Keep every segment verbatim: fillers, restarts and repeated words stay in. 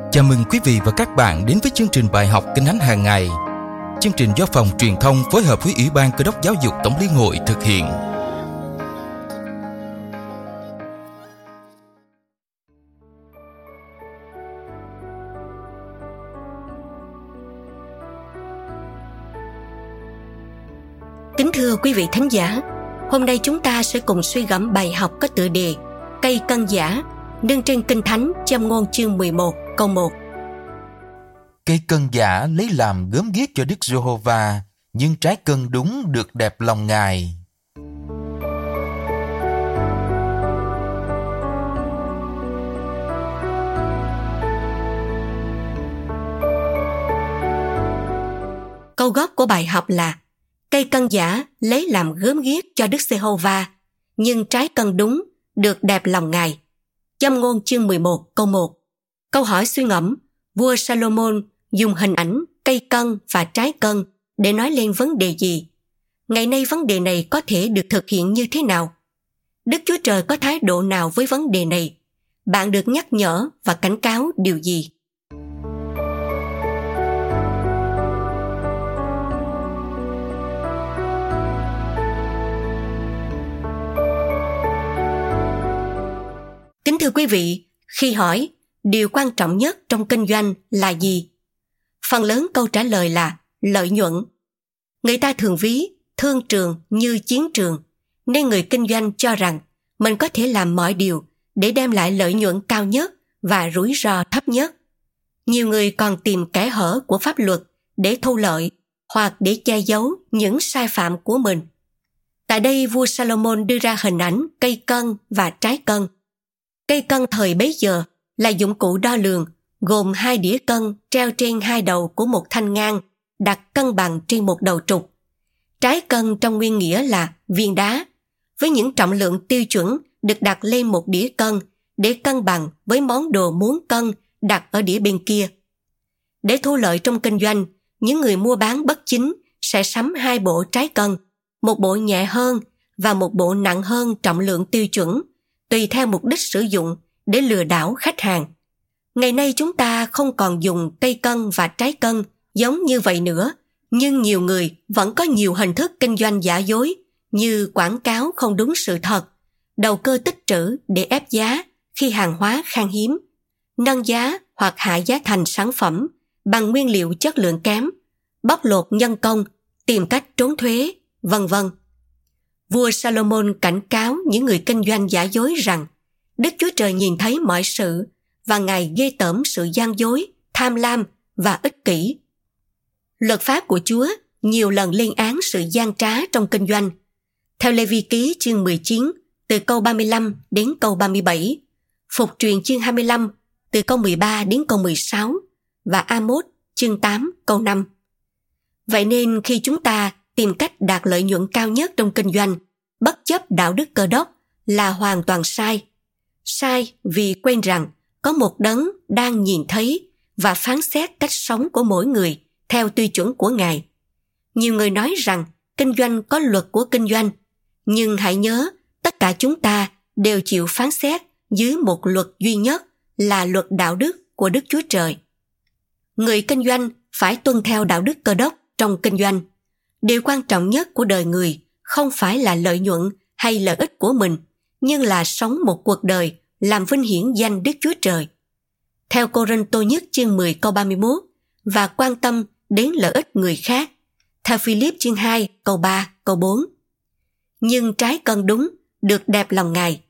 Chào mừng quý vị và các bạn đến với chương trình bài học Kinh Thánh hàng ngày. Chương trình do Phòng Truyền thông phối hợp với Ủy ban Cơ đốc Giáo dục Tổng Liên hội thực hiện. Kính thưa quý vị thính giả, hôm nay chúng ta sẽ cùng suy gẫm bài học có tựa đề Cây cân giả, nương trên Kinh Thánh Châm ngôn chương mười một câu một. Cây cân giả lấy làm gớm ghiếc cho Đức Giê-hô-va, nhưng trái cân đúng được đẹp lòng Ngài. Câu gốc của bài học là cây cân giả lấy làm gớm ghiếc cho Đức Giê-hô-va, nhưng trái cân đúng được đẹp lòng Ngài. Châm ngôn chương mười một câu một. Câu hỏi suy ngẫm, vua Salomon dùng hình ảnh cây cân và trái cân để nói lên vấn đề gì? Ngày nay vấn đề này có thể được thực hiện như thế nào? Đức Chúa Trời có thái độ nào với vấn đề này? Bạn được nhắc nhở và cảnh cáo điều gì? Kính thưa quý vị, khi hỏi điều quan trọng nhất trong kinh doanh là gì? Phần lớn câu trả lời là lợi nhuận. Người ta thường ví thương trường như chiến trường, nên người kinh doanh cho rằng mình có thể làm mọi điều để đem lại lợi nhuận cao nhất và rủi ro thấp nhất. Nhiều người còn tìm kẽ hở của pháp luật để thu lợi hoặc để che giấu những sai phạm của mình. Tại đây vua Salomon đưa ra hình ảnh cây cân và trái cân. Cây cân thời bấy giờ là dụng cụ đo lường, gồm hai đĩa cân treo trên hai đầu của một thanh ngang, đặt cân bằng trên một đầu trục. Trái cân trong nguyên nghĩa là viên đá, với những trọng lượng tiêu chuẩn được đặt lên một đĩa cân để cân bằng với món đồ muốn cân đặt ở đĩa bên kia. Để thu lợi trong kinh doanh, những người mua bán bất chính sẽ sắm hai bộ trái cân, một bộ nhẹ hơn và một bộ nặng hơn trọng lượng tiêu chuẩn, tùy theo mục đích sử dụng để lừa đảo khách hàng. Ngày nay chúng ta không còn dùng cây cân và trái cân giống như vậy nữa, nhưng nhiều người vẫn có nhiều hình thức kinh doanh giả dối như quảng cáo không đúng sự thật, đầu cơ tích trữ để ép giá khi hàng hóa khan hiếm, nâng giá hoặc hạ giá thành sản phẩm bằng nguyên liệu chất lượng kém, bóc lột nhân công, tìm cách trốn thuế, vân vân. Vua Salomon cảnh cáo những người kinh doanh giả dối rằng Đức Chúa Trời nhìn thấy mọi sự và Ngài ghê tởm sự gian dối, tham lam và ích kỷ. Luật pháp của Chúa nhiều lần lên án sự gian trá trong kinh doanh. Theo Lê-vi ký chương mười chín, từ câu ba mươi lăm đến câu ba mươi bảy, Phục truyền chương hai mươi lăm, từ câu mười ba đến câu mười sáu và A-mốt chương tám, câu năm. Vậy nên khi chúng ta tìm cách đạt lợi nhuận cao nhất trong kinh doanh, bất chấp đạo đức Cơ đốc, là hoàn toàn sai. Sai vì quên rằng có một đấng đang nhìn thấy và phán xét cách sống của mỗi người theo tiêu chuẩn của Ngài. Nhiều người nói rằng kinh doanh có luật của kinh doanh, nhưng hãy nhớ tất cả chúng ta đều chịu phán xét dưới một luật duy nhất là luật đạo đức của Đức Chúa Trời. Người kinh doanh phải tuân theo đạo đức Cơ đốc trong kinh doanh. Điều quan trọng nhất của đời người không phải là lợi nhuận hay lợi ích của mình, nhưng là sống một cuộc đời làm vinh hiển danh Đức Chúa Trời. Theo Cô-rinh-tô nhất chương mười câu ba mươi mốt, và quan tâm đến lợi ích người khác. Theo Phi-líp chương hai câu ba, câu bốn. Nhưng trái cân đúng được đẹp lòng Ngài.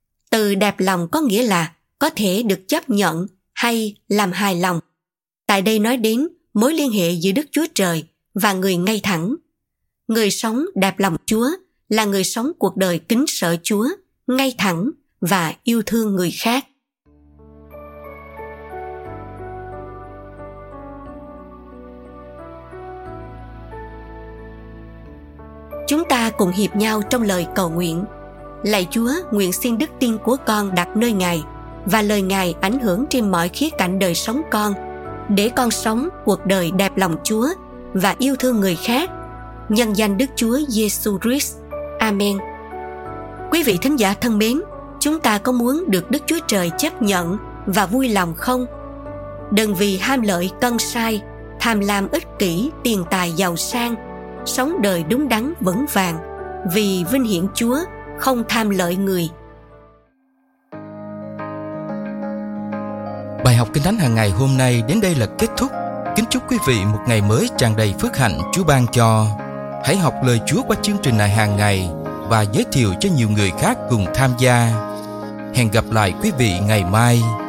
Từ đẹp lòng có nghĩa là có thể được chấp nhận hay làm hài lòng. Tại đây nói đến mối liên hệ giữa Đức Chúa Trời và người ngay thẳng. Người sống đẹp lòng Chúa là người sống cuộc đời kính sợ Chúa, ngay thẳng và yêu thương người khác. Chúng ta cùng hiệp nhau trong lời cầu nguyện. Lạy Chúa, nguyện xin đức tin của con đặt nơi Ngài và lời Ngài ảnh hưởng trên mọi khía cạnh đời sống con, để con sống cuộc đời đẹp lòng Chúa và yêu thương người khác. Nhân danh Đức Chúa Giêsu Christ. Amen. Quý vị thính giả thân mến, chúng ta có muốn được Đức Chúa Trời chấp nhận và vui lòng không? đừng vì ham lợi cân sai, tham lam ích kỷ, tiền tài giàu sang, sống đời đúng đắn vững vàng, vì vinh hiển Chúa, không tham lợi người. Bài học Kinh Thánh hàng ngày hôm nay đến đây là kết thúc. Kính chúc quý vị một ngày mới tràn đầy phước hạnh Chúa ban cho. Hãy học lời Chúa qua chương trình này hàng ngày và giới thiệu cho nhiều người khác cùng tham gia. Hẹn gặp lại quý vị ngày mai.